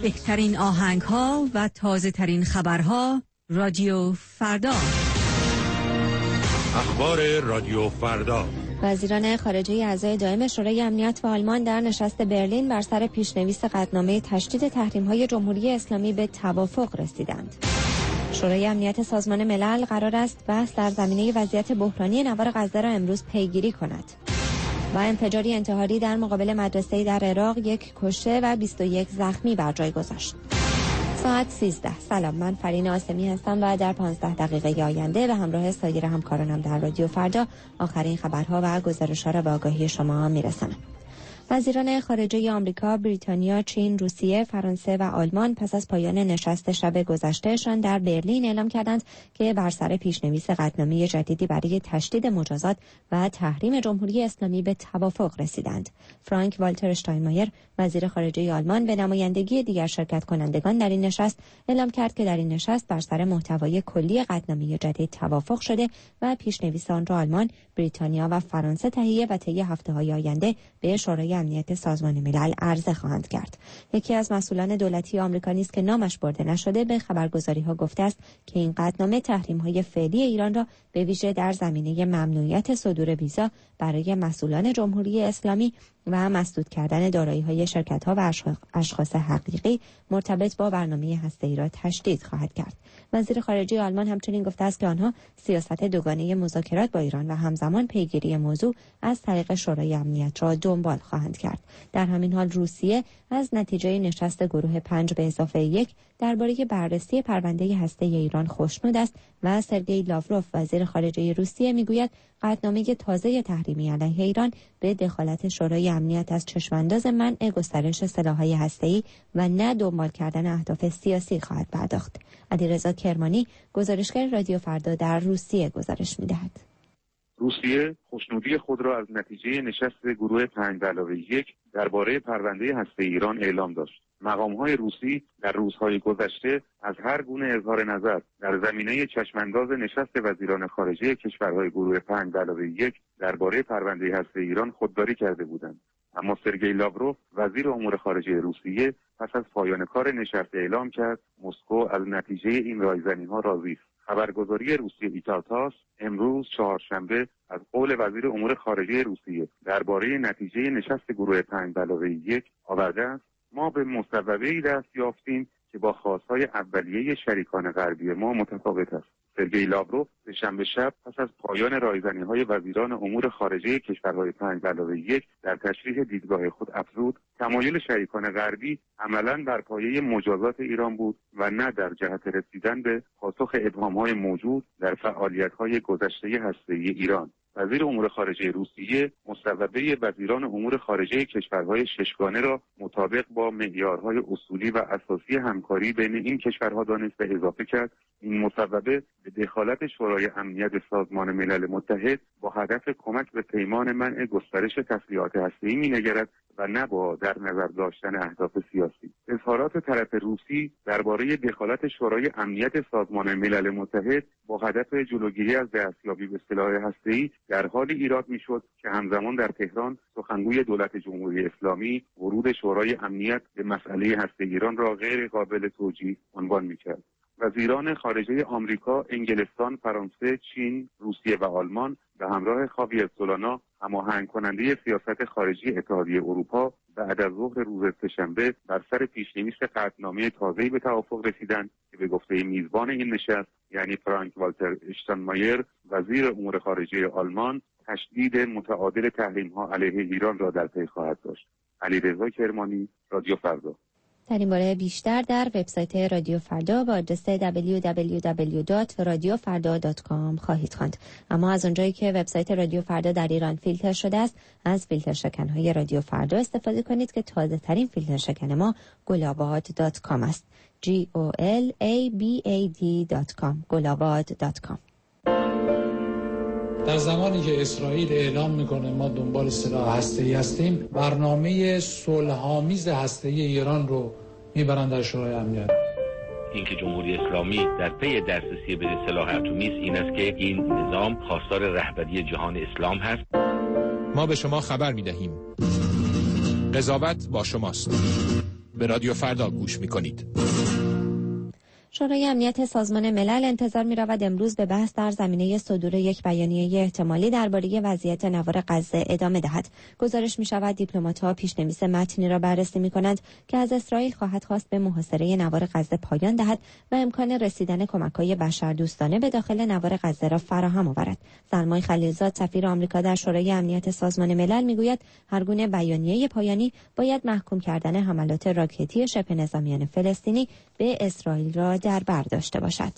بهترین آهنگ‌ها و تازه‌ترین خبرها. رادیو فردا. اخبار رادیو فردا. وزیران خارجه اعضای دائم شورای امنیت و آلمان در نشست برلین بر سر پیشنویس قطعنامه تشدید تحریم‌های جمهوری اسلامی به توافق رسیدند. شورای امنیت سازمان ملل قرار است بحث در زمینه وضعیت بحرانی نوار غزه را امروز پیگیری کند. و انفجاری انتحاری در مقابل مدرسه‌ای در عراق 1 کشته و 21 زخمی بر جای گذاشت. ساعت 13. سلام، من فرین آسمی هستم و در 15 دقیقه آینده به همراه سایر همکارانم در رادیو فردا آخرین خبرها و گزارش‌ها را به آگاهی شما میرسانم. وزیران خارجه آمریکا، بریتانیا، چین، روسیه، فرانسه و آلمان پس از پایان نشست شب گذشتهشان در برلین اعلام کردند که بر سر پیشنویس قطعنامه جدیدی برای تشدید مجازات و تحریم جمهوری اسلامی به توافق رسیدند. فرانک والتر اشتاینمایر، وزیر خارجه آلمان، به نمایندگی دیگر شرکت کنندگان در این نشست اعلام کرد که در این نشست بر سر محتوای کلی قطعنامه جدید توافق شده و پیشنویس آن را آلمان، بریتانیا و فرانسه تهیه و طی هفته‌های آینده به شورای امنیت سازمان ملل عرضه خواهند کرد. یکی از مسئولان دولتی آمریکا نیز که نامش برده نشده به خبرگزاری‌ها گفته است که این قطعنامه تحریم‌های فعلی ایران را به ویژه در زمینه ممنوعیت صدور ویزا برای مسئولان جمهوری اسلامی و مسدود کردن دارایی‌های شرکت‌ها و اشخاص حقیقی مرتبط با برنامه هسته‌ای را تشدید خواهد کرد. وزیر خارجه آلمان همچنین گفته است که آنها سیاست دوگانه مذاکرات با ایران و همزمان پیگیری موضوع از طریق شورای امنیت را دنبال خواهند کرد. در همین حال روسیه از نتیجه نشست گروه 5 به اضافه 1 درباره بررسی پرونده هسته‌ای ایران خوشنود است و سرگئی لاوروف، وزیر خارجه روسیه، میگوید قطعنامه تازه تحریمی علیه ایران به دخالت شورای امنیت از چشمانداز منع گسترش سلاح‌های هسته‌ای و نه دنبال کردن اهداف سیاسی خواهد پرداخت. علیرضا کرمانی، گزارشگر رادیو فردا در روسیه، گزارش می‌دهد. روسیه خوشنودی خود را از نتیجه نشست گروه 5+1 درباره پرونده هسته‌ای ایران اعلام داشت. مقام‌های روسی در روزهای گذشته از هر گونه اظهار نظر در زمینه چشمانداز نشست وزیران خارجه کشورهای گروه 5+1 درباره پرونده هسته‌ای ایران خودداری کرده بودند. اما سرگئی لاوروف، وزیر امور خارجه روسیه، پس از پایان کار نشست اعلام کرد مسکو از نتیجه این رایزنی‌ها راضی است. خبرگزاری روسیه ایتالتاس امروز چهارشنبه از قول وزیر امور خارجه روسیه درباره نتیجه نشست گروه 5+1 آورده است: ما به مصوبه‌ای دست یافتیم که با خواست‌های اولیه شریکان غربی ما متفاوت است. سرگئی لاوروف به شنبه شب پس از پایان رایزنی‌های وزیران امور خارجه کشورهای 5+1 در تشریح دیدگاه خود افزود تمایل شریکان غربی عملاً بر پایه مجازات ایران بود و نه در جهت رسیدن به پاسخ ابهام‌های موجود در فعالیت‌های گذشته هسته‌ای ایران. وزیر امور خارجه روسیه مصوبه وزیران امور خارجه کشورهای ششگانه را مطابق با معیارهای اصولی و اساسی همکاری بین این کشورها دانست و اضافه کرد این مصوبه به دخالت شورای امنیت سازمان ملل متحد با هدف کمک به پیمان منع گسترش تسلیحات هسته‌ای می‌نگرد و نه با در نظر داشتن اهداف سیاسی. اظهارات طرف روسی درباره دخالت شورای امنیت سازمان ملل متحد با هدف جلوگیری از دستیابی به سلاح هسته‌ای در حالی ایراد می‌شد که همزمان در تهران سخنگوی دولت جمهوری اسلامی ورود شورای امنیت به مسئله هسته‌ای ایران را غیر قابل توجیه عنوان می‌کرد. وزیران خارجه آمریکا، انگلستان، فرانسه، چین، روسیه و آلمان به همراه خاویر سولانا، هماهنگ کننده سیاست خارجی اتحادیه اروپا، بعد از ظهر روز سه‌شنبه بر سر پیشنویس قطعنامه تازه‌ای به توافق رسیدند که به گفته میزبان این نشست یعنی فرانک والتر اشتاینمایر، وزیر امور خارجه آلمان، تشدید متعادل تحریم‌ها علیه ایران را در پی خواهد داشت. علیرضا کرمانی، رادیو فردا. در این باره بیشتر در وبسایت رادیو فردا با آدرس www.radiofarda.com خواهید خواند. اما از اونجایی که وبسایت رادیو فردا در ایران فیلتر شده است، از فیلتر شکن‌های رادیو فردا استفاده کنید که تازه ترین فیلتر شکن ما gulabad.com است. GOLABAD.com gulabad.com. در زمانی که اسرائیل اعلام میکنه ما دنبال سلاح هسته‌ای هستیم، برنامه صلح‌آمیز هسته‌ای ایران رو میبرن در شورای امنیت. اینکه جمهوری اسلامی در پی دسترسی به سلاح اتمی است این است که این نظام خواستار رهبری جهان اسلام هست. ما به شما خبر میدهیم. قضاوت با شماست. به رادیو فردا گوش می‌کنید. شورای امنیت سازمان ملل انتظار می‌رود امروز به بحث در زمینه صدور یک بیانیه احتمالی درباره وضعیت نوار غزه ادامه دهد. گزارش می‌شود دیپلمات‌ها پیش‌نویس متنی را بررسی می‌کنند که از اسرائیل خواهد خواست به محاصره نوار غزه پایان دهد و امکان رسیدن کمک‌های بشردوستانه به داخل نوار غزه را فراهم آورد. سلمان خلیلزاد سفیر آمریکا در شورای امنیت سازمان ملل می‌گوید هر گونه بیانیه پایانی باید محکوم کردن حملات راکتی شبه نظامیان فلسطینی به اسرائیل را در بر داشته باشد.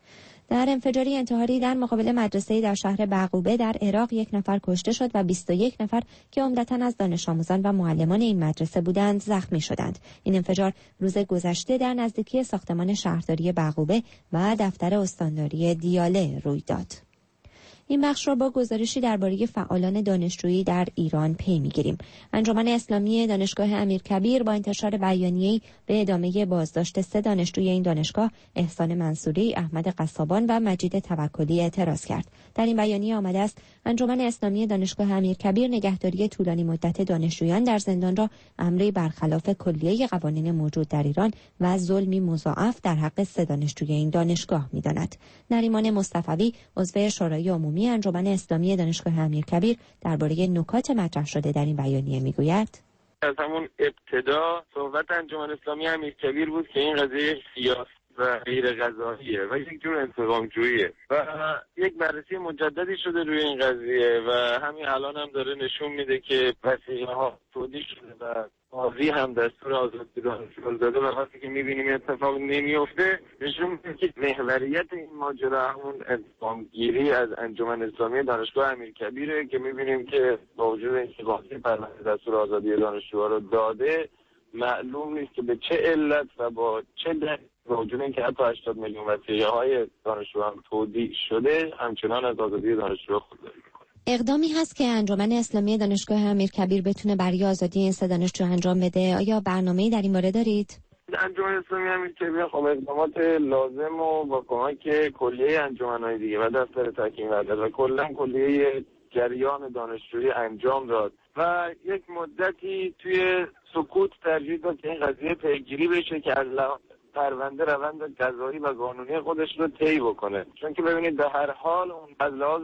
در انفجاری انتحاری در مقابل مدرسه‌ای در شهر بعقوبه در عراق 1 نفر کشته شد و 21 نفر که عمدتاً از دانش آموزان و معلمان این مدرسه بودند زخمی شدند. این انفجار روز گذشته در نزدیکی ساختمان شهرداری بعقوبه و دفتر استانداری دیاله روی داد. این بخش را با گزارشی درباره فعالان دانشجویی در ایران پی می‌گیریم. انجمن اسلامی دانشگاه امیرکبیر با انتشار بیانیه‌ای به ادامه بازداشت 3 دانشجوی این دانشگاه، احسان منصوری، احمد قصابان و مجید توکلی اعتراض کرد. در این بیانیه آمده است انجمن اسلامی دانشگاه امیرکبیر نگهداری طولانی مدت دانشجویان در زندان را امری برخلاف کلیه قوانین موجود در ایران و ظلمی مضاعف در حق 3 دانشجوی این دانشگاه می‌داند. نریمان مصطفی عضو شورای عمومی انجمن اسلامی دانشگاه امیرکبیر درباره نکات مطرح شده در این بیانیه میگوید: از همون ابتدا صحبت انجمن اسلامی امیرکبیر بود که این قضیه سیاسی و غیر قضاییه و یک جور انتقام‌جوییه و یک بررسی مجددی شده روی این قضیه و همین الان هم داره نشون میده که وثیقه‌ها تولید شده و قاضی هم دستور آزادی دانشجو داده و وقتی که می‌بینیم این اتفاق نمیفته نشون میده که محوریت این ماجرا همون انتقام‌گیری از انجمن اسلامی دانشگاه امیرکبیره که می‌بینیم که با وجود اینکه قاضی پرونده دستور آزادی دانشجوها رو داده معلوم نیست که به چه علت و با چه دلیل با وجود اینکه حتی 80 میلیون وثیقه‌های دانشجو هم تودیع شده همچنان از آزادی دانشجو خودداری می‌کنه. اقدامی هست که انجمن اسلامی دانشگاه امیرکبیر بتونه برای آزادی این 3 دانشجو انجام بده؟ آیا برنامه‌ای در این باره دارید؟ انجمن اسلامی امیرکبیر خب اقدامات لازم و با کمک کلیه انجمن‌های دیگه و دفتر تحکیم و کلا کلیه جریان دانشجویی انجام داد و یک مدتی توی سکوت ترجیح داد که این قضیه پیگیری بشه که از پرونده روند قضایی و قانونی خودش رو طی بکنه، چون که ببینید به هر حال اون از لحاظ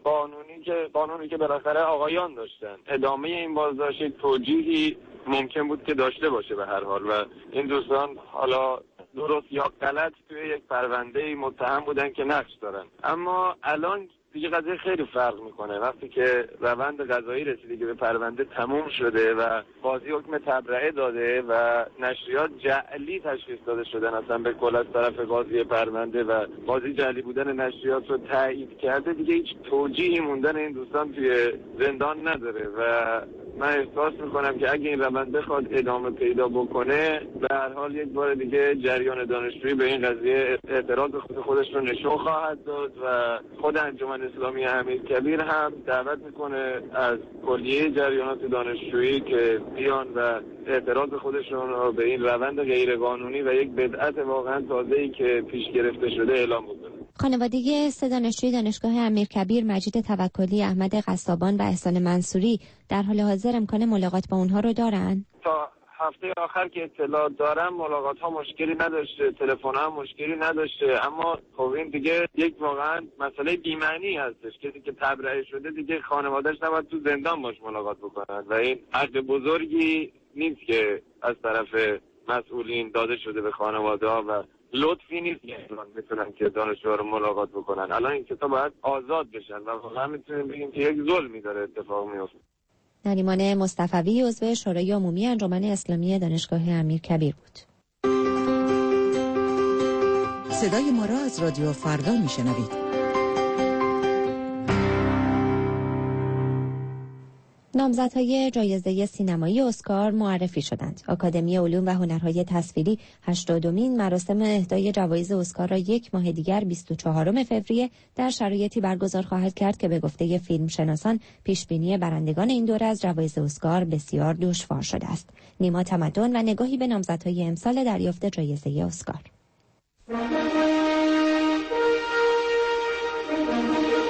قانونی که بالاخره آقایان داشتن ادامه این بازداشت توجیهی ممکن بود که داشته باشه به هر حال و این دوستان حالا درست یا غلط توی یک پرونده متهم بودن که نقش دارن، اما الان دیگه قضیه خیلی فرق میکنه وقتی که روند قضایی رسیده که به پرونده تموم شده و قاضی حکم تبرئه داده و نشریات جعلی تشخیص داده شدن اصلا به کل از طرف قاضی پرونده و قاضی جعلی بودن نشریات رو تایید کرده، دیگه هیچ توجیهی موندن این دوستان توی زندان نداره و من احساس میکنم که اگه این روند بخواد ادامه پیدا بکنه به هر حال یک بار دیگه جریان دانشجویی به این قضیه اعتراض خودش رو نشون خواهد داد و خود انجمن اسلامی امیرکبیر هم دعوت میکنه از کلیه جریانات دانشجویی که بیان و اعتراض خودشون رو به این روند غیرقانونی و یک بدعت واقعا تازه‌ای که پیش گرفته شده اعلام بکنه. خانوادگی 3 دانشجوی دانشگاه امیرکبیر مجید توکلی، احمد قصابان و احسان منصوری در حال حاضر امکان ملاقات با اونها رو دارن؟ تا هفته آخر که اطلاع دارم ملاقات ها مشکلی نداشته، تلفن ها مشکلی نداشته، اما خب این دیگه یک واقعا مسئله بی‌معنی هستش. کسی که تبرئه شده دیگه خانواده‌اش نباید تو زندان باش ملاقات بکنن و این حق بزرگی نیست که از طرف مسئولین داده شده به خانواده ها و لطفی نیست که الان میتونن که دانشجوها رو ملاقات بکنن. الان این کتاب باید آزاد بشن و واقعا میتونیم بگیم که یک ظلمی داره اتفاق میفته. نریمان مصطفی عضو شورای عمومی انجمن اسلامی دانشگاه امیرکبیر بود. صدای ما را از رادیو فردا میشنوید. نامزدهای جایزه سینمایی اسکار معرفی شدند. آکادمی علوم و هنرهای تصویری 80مین مراسم اهدای جوایز اسکار را یک ماه دیگر 24 فوریه در شرایطی برگزار خواهد کرد که به گفته فیلمشناسان پیشبینی برندگان این دوره از جوایز اسکار بسیار دشوار شده است. نیما تمدن و نگاهی به نامزدهای امسال دریافت جایزه اسکار.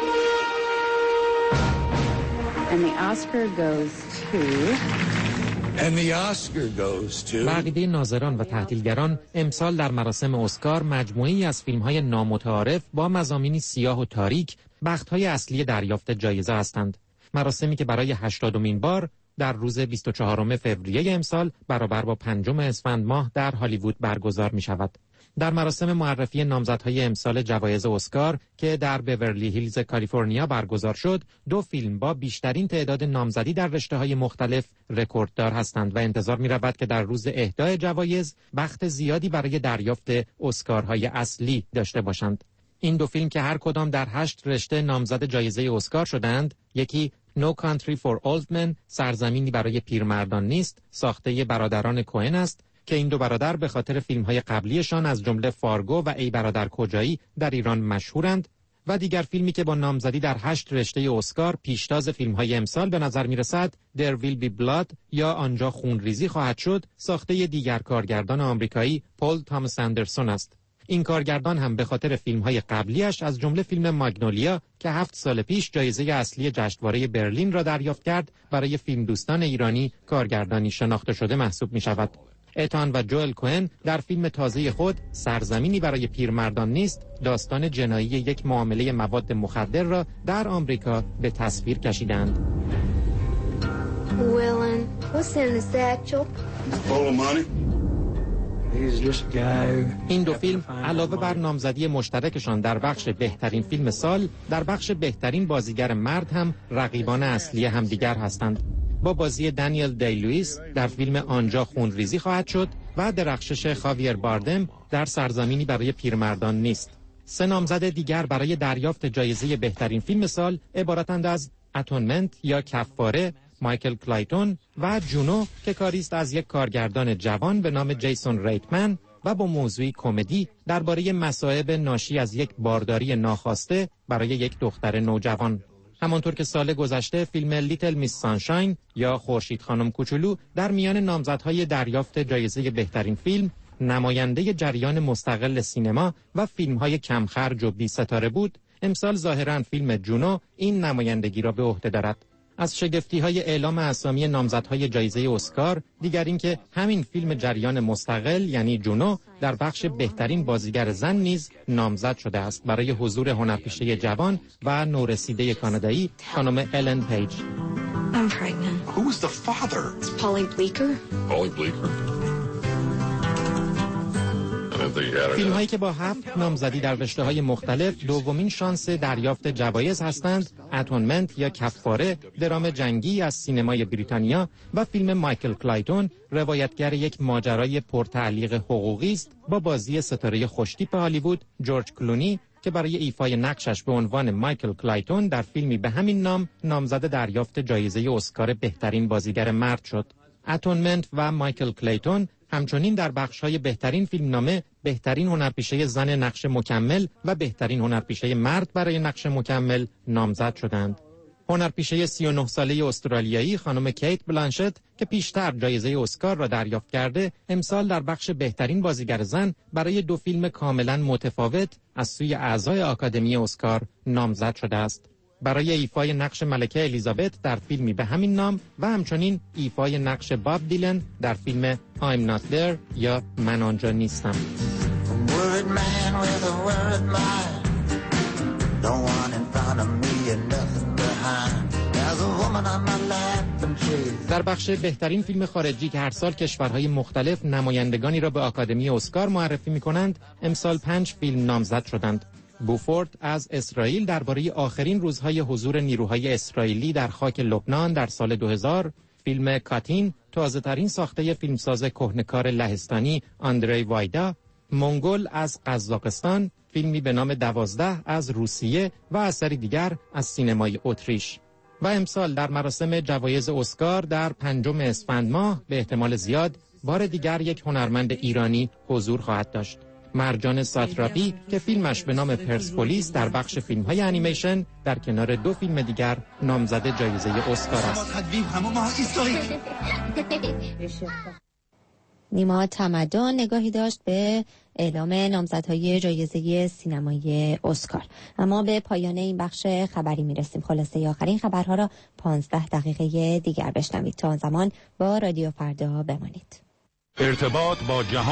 And the Oscar goes to به عقیده ناظران و تحلیلگران، امسال در مراسم اسکار مجموعه‌ای از فیلم‌های نامتعارف با مضامینی سیاه و تاریک بخت‌های اصلی دریافت جایزه هستند. مراسمی که برای 80مین بار در روز 24 فوریه امسال برابر با 5 اسفند ماه در هالیوود برگزار می‌شود. در مراسم معرفی نامزدهای امسال جوایز اسکار که در بیورلی هیلز کالیفرنیا برگزار شد، 2 فیلم با بیشترین تعداد نامزدی در رشته‌های مختلف رکورددار هستند و انتظار می‌رود که در روز اهدای جوایز بخت زیادی برای دریافت اسکارهای اصلی داشته باشند. این 2 فیلم که هر کدام در 8 رشته نامزد جایزه اسکار شدند، یکی No Country for Old Men، سرزمینی برای پیرمردان نیست، ساخته برادران کوئن است که این 2 برادر به خاطر فیلم‌های قبلیشان از جمله فارگو و ای برادر کجایی در ایران مشهورند، و دیگر فیلمی که با نامزدی در 8 رشته اسکار پیشتاز فیلم‌های امسال به نظر می‌رسد There Will Be Blood یا آنجا خونریزی خواهد شد، ساخته دیگر کارگردان آمریکایی پل تامس اندرسون است. این کارگردان هم به خاطر فیلم‌های قبلیش از جمله فیلم ماگنولیا که 7 سال پیش جایزه اصلی جشنواره برلین را دریافت کرد، برای فیلم دوستان ایرانی کارگردانی شناخته شده محسوب می‌شود. اتان و جوئل کوئن در فیلم تازه خود سرزمینی برای پیرمردان نیست، داستان جنایی یک معامله مواد مخدر را در آمریکا به تصویر کشیدند. این 2 فیلم علاوه بر نامزدی مشترکشان در بخش بهترین فیلم سال، در بخش بهترین بازیگر مرد هم رقیبان اصلی همدیگر هستند. با بازی دانیل دی لوئیس در فیلم آنجا خونریزی خواهد شد و درخشش خاویر باردم در سرزمینی برای پیرمردان نیست. 3 نامزد دیگر برای دریافت جایزه بهترین فیلم سال عبارتند از اتونمنت یا کفاره، مایکل کلایتون، و جونو که کاری است از یک کارگردان جوان به نام جیسون ریتمن و با موضوعی کمدی درباره مصائب ناشی از یک بارداری ناخواسته برای یک دختر نوجوان. همانطور که سال گذشته فیلم لیتل میس سانشاین یا خورشید خانم کوچولو در میان نامزدهای دریافت جایزه بهترین فیلم، نماینده جریان مستقل سینما و فیلم‌های کمخرج و بی ستاره بود، امسال ظاهراً فیلم جونو این نمایندگی را به عهده دارد. از شگفتی‌های اعلام اسامی نامزدهای جایزه اسکار دیگر این که همین فیلم جریان مستقل یعنی جونو در بخش بهترین بازیگر زن نیز نامزد شده است برای حضور هنرپیشه جوان و نورسیده کانادایی خانم الن پیج. I'm pregnant. Who was the father? It's Polly Bleeker. Polly Bleeker. فیلم هایی که با 7 نامزدی در رشته‌های مختلف دومین شانس دریافت جوایز هستند، اتونمنت یا کفاره، درام جنگی از سینمای بریتانیا، و فیلم مایکل کلایتون، روایتگر یک ماجرای پرتعلیق حقوقی است با بازی ستاره خوشتیپ هالیوود جورج کلونی که برای ایفای نقشش به عنوان مایکل کلایتون در فیلمی به همین نام نامزد دریافت جایزه اسکار بهترین بازیگر مرد شد. اتونمنت و مایکل کلایتون همچنین در بخش‌های بهترین فیلمنامه، بهترین هنرپیشه زن نقش مکمل و بهترین هنرپیشه مرد برای نقش مکمل نامزد شدند. هنرپیشه 39 ساله استرالیایی خانم کیت بلانشت که پیشتر جایزه اسکار را دریافت کرده، امسال در بخش بهترین بازیگر زن برای 2 فیلم کاملا متفاوت از سوی اعضای آکادمی اسکار نامزد شده است. برای ایفای نقش ملکه الیزابت در فیلمی به همین نام و همچنین ایفای نقش باب دیلن در فیلم I'm Not There یا من آنجا نیستم. در بخش بهترین فیلم خارجی که هر سال کشورهای مختلف نمایندگانی را به آکادمی اسکار معرفی می‌کنند، امسال 5 فیلم نامزد شدند. بوفورد از اسرائیل درباره آخرین روزهای حضور نیروهای اسرائیلی در خاک لبنان در سال 2000، فیلم کاتین، تازه‌ترین ساخته فیلمساز کهنه‌کار لهستانی آندری وایدا، منگول از قزاقستان، فیلمی به نام 12 از روسیه و اثری دیگر از سینمای اتریش. و امسال در مراسم جوایز اسکار در 5 اسفند ماه به احتمال زیاد بار دیگر یک هنرمند ایرانی حضور خواهد داشت. مرجان ساتراپی که فیلمش به نام پرسپولیس در بخش فیلم‌های انیمیشن در کنار 2 فیلم دیگر نامزد جایزه اسکار است. نیما تمدن نگاهی داشت به اعلام نامزدهای جایزه سینمای اسکار. اما به پایان این بخش خبری میرسیم. خلاصه آخرین خبرها را 15 دقیقه دیگر بشنوید. تا آن زمان با رادیو فردا بمانید. ارتباط با جهان